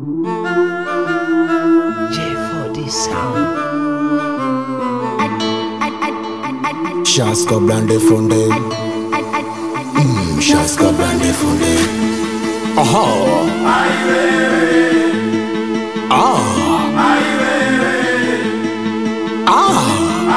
J4D sound. Shaska blande fonde. Shaska blande fonde. Aha. Ah. Ah.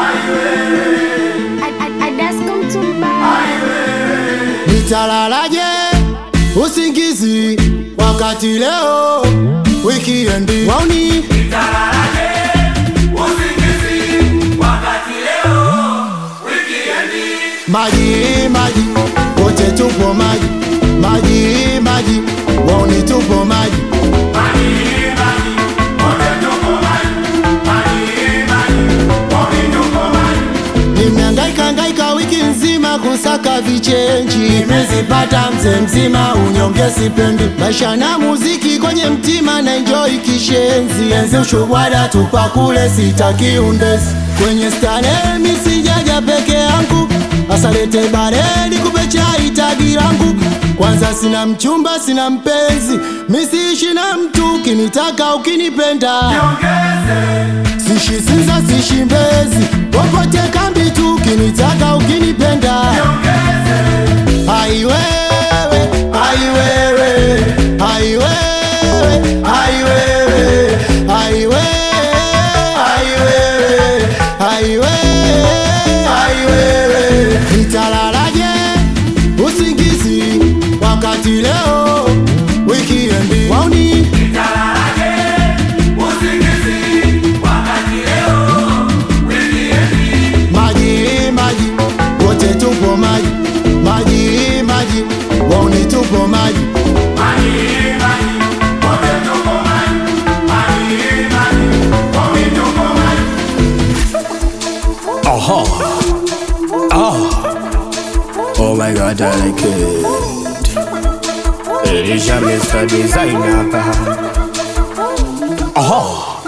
Nitalalaje usingizi wakati leo wikendi wauni. Nitalalaje usingizi wakati leo wikendi. Maji maji wote tupo maji. Maji maji wauni tupo maji. Maji maji wote tupo maji. Maji maji wote tupo maji. Nimehangaika wiki nzima kusaka vichenji. Nimezipata mzee mzima unyonge sipendi. Maisha na muziki kwenye mtima na enjoy kishenzi. Enzi ushubwada tupa kule sitaki undesi. Kwenye starehe mi sijaja peke yangu. Asalete bareli kupe chai tagi langu. Kwanza sina mchumba sina mpenzi. Mi siishi na mtu ukinitaka ukinipenda. Sishi Sinza sishi Mbezi. Popote kambi tu ukinitaka ukinipenda. Hai wewe, hai wewe, hai wewe, hai wewe, hai wewe, hai wewe, hai wewe, hai wewe. Nitalalaje usingizi wakati leo wikendi wauni. Nitalalaje usingizi wakati leo wikendi. Maji maji wote tupo maji. Maji maji wauni tupo maji. Maji maji wote tupo maji. Maji maji wote tupo maji. Aha. Ah. Oh my God, I like it. Elisha Mr. Designer. Aha.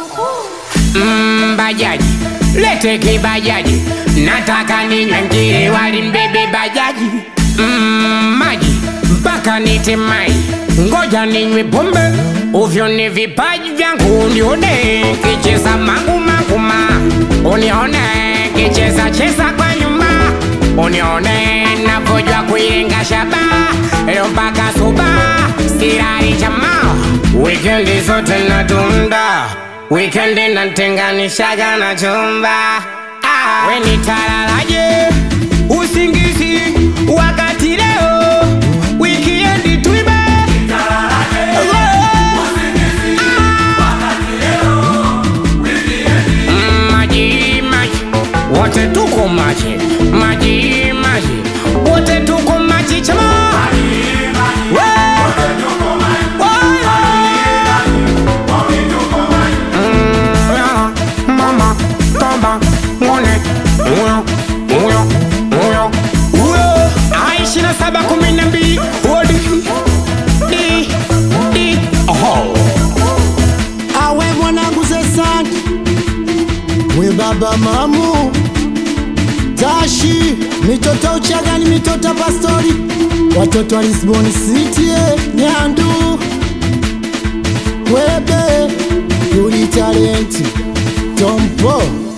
Bajaji, lete kibajaji. Nataka ninywe ngiri wali mbebe bajaji. Maji, mpaka nite mai. Ngoja ninywe pombe. Uvyone vipaji vyangu unione. Kicheza mangu manguma. Unione, kicheza cheza kwa nyuma. Unione, navojua kuyenga shaba. Leo mpaka suba, sirari jamaa. Weekendi zote natunda. Wikendi natenganishaga na chumba. We nitalalaje usingizi wakati leo wikendi tuibe. Nitalalaje usingizi wakati leo wikendi. Maji maji wote tuko maji. Maji maji wote tuko maji chama. Maji maji wote tupo maji. Mama, tamba, mwone, uyo, uyo, uyo, uyo. 27:12, odi, di, oho. Awe mwanangu Zesani. We baba mamu Tashi. Mitoto Uchagani, mitoto Pastori. Watoto wa Lisbon City, Nyandu. Webe Yuli Talenti Tompo.